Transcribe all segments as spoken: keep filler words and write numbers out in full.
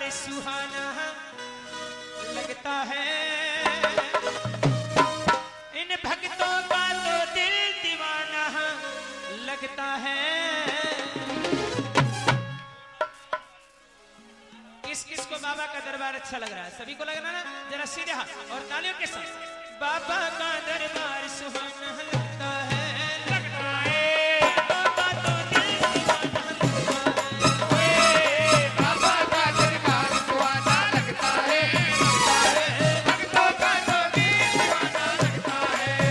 सुहाना लगता है, इन भक्तों का तो दिल दीवाना लगता है। किस किस को बाबा का दरबार अच्छा लग रहा है? सभी को लग रहा है ना? जरा सीधे हाथ और तालियों के साथ। बाबा का दरबार सुहाना लगता है, लगता है। बाबा तो दिल दीवाना लगता है, बाबा का दरबार सुहाना लगता है, भक्तों का तो दिल दीवाना लगता है।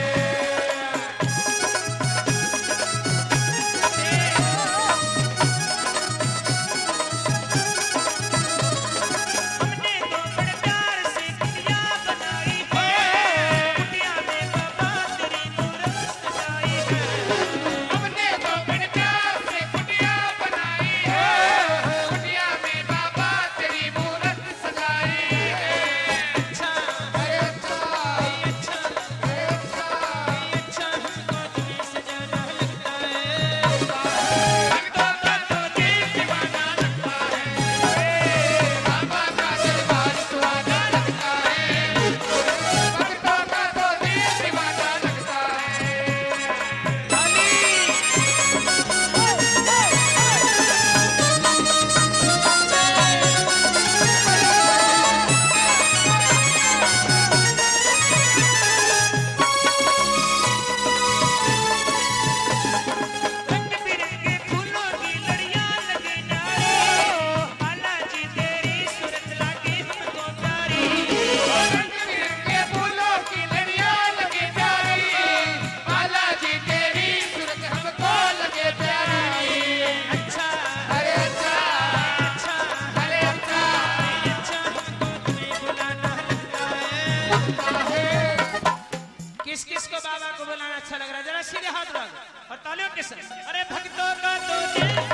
हमने तो बड़े प्यार से कुटिया बनाई है, कुटिया में बाबा तेरी मूरत सजाई है। हमने तो बड़े प्यार से कुटिया बनाई है, कुटिया में बाबा तेरी मूरत सजाई है। अच्छा अरे अच्छा, अच्छा अरे अच्छा, अच्छा हमको तुम्हें सजाना लगता है, भक्तों का तो दिल दीवाना लगता है। बाबा का दरबार सुहाना लगता है, भक्तों का तो दिल दीवाना लगता रंग बिरंगे फूलों की लड़ियां लगी नारी, बालाजी तेरी सूरत लागी हमको प्यारी। रंग बिरंगे फूलों की लड़ियां लगे प्यारी, बालाजी तेरी सूरत हमको लगे प्यारी। अच्छा अरे अच्छा, अच्छा अरे अच्छा अच्छा हमको तुम्हें बुलाना लगता है। किस किस को बाबा को बुलाना अच्छा लग रहा है? जरा सीधे हाथ रख और तालियों के साथ। अरे भक्तों का तो दिल